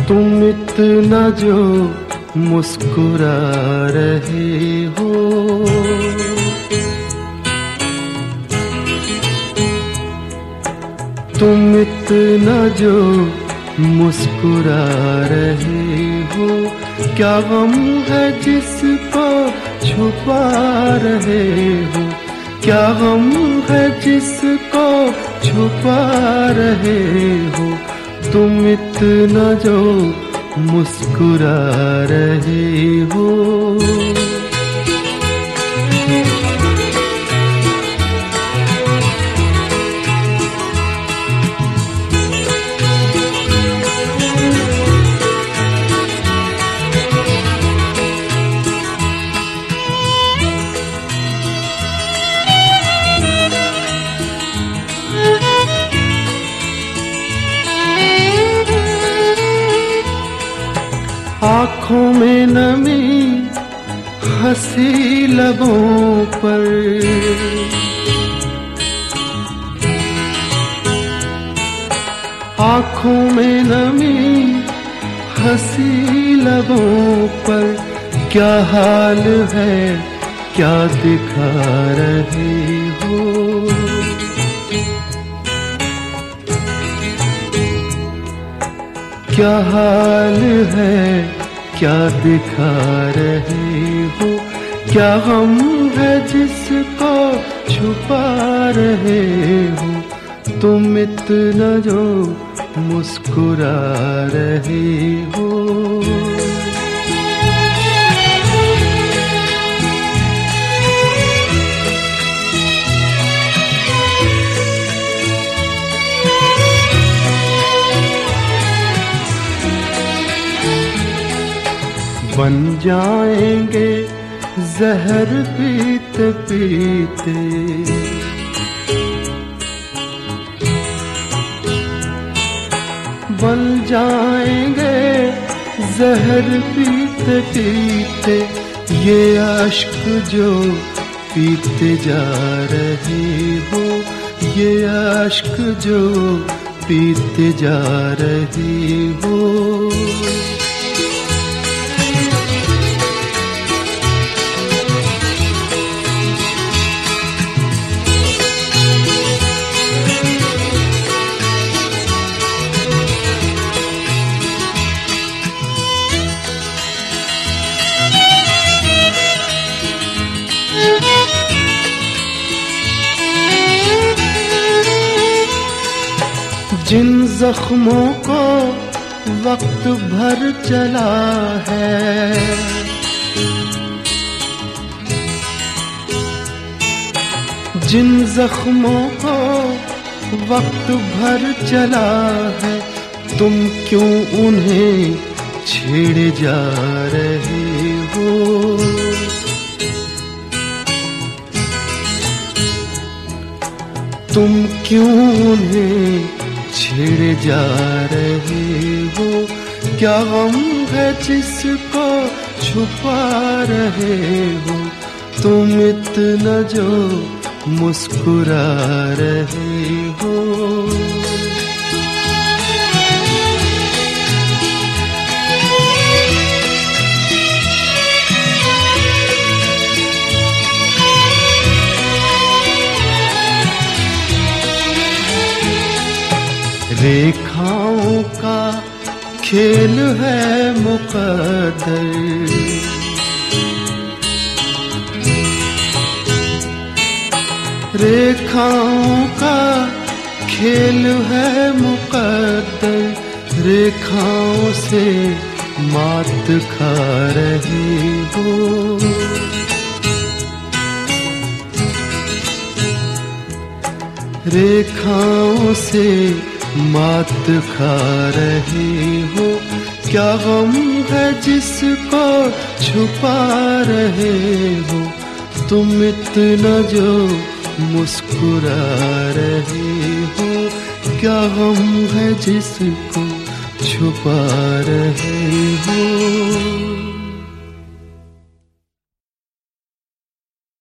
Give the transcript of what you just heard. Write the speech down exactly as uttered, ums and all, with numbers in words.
तुम इतना जो मुस्कुरा रहे हो, तुम इतना जो मुस्कुरा रहे हो, क्या गम है जिसको छुपा रहे हो, क्या गम है जिसको छुपा रहे हो, तुम इतना जो मुस्कुरा रहे हो। आँखों में नमी हंसी लबों पर, आँखों में नमी हंसी लबों पर, क्या हाल है क्या दिखा रहे हो, क्या हाल है क्या दिखा रहे हो, क्या गम है जिसको छुपा रहे हो, तुम इतना जो मुस्कुरा रहे हो। बन जाएंगे जहर पीते पीते, बन जाएंगे जहर पीते पीते, ये अश्क जो पीते जा रहे हो, ये अश्क जो पीते जा रहे हो। जिन जख्मों को वक्त भर चला है, जिन जख्मों को वक्त भर चला है, तुम क्यों उन्हें छेड़े जा रहे हो, तुम क्यों उन्हें छेड़े जा रहे हो, क्या गम है जिसको छुपा रहे हो, तुम इतना जो मुस्कुरा रहे हो। रेखाओं का खेल है मुक़द्दर, रेखाओं का खेल है मुक़द्दर, रेखाओं से मात खा रहे हो, रेखाओं से मात खा रहे हो, क्या गम है जिसको छुपा रहे हो, तुम इतना जो मुस्कुरा रहे हो, क्या गम है जिसको छुपा रहे हो।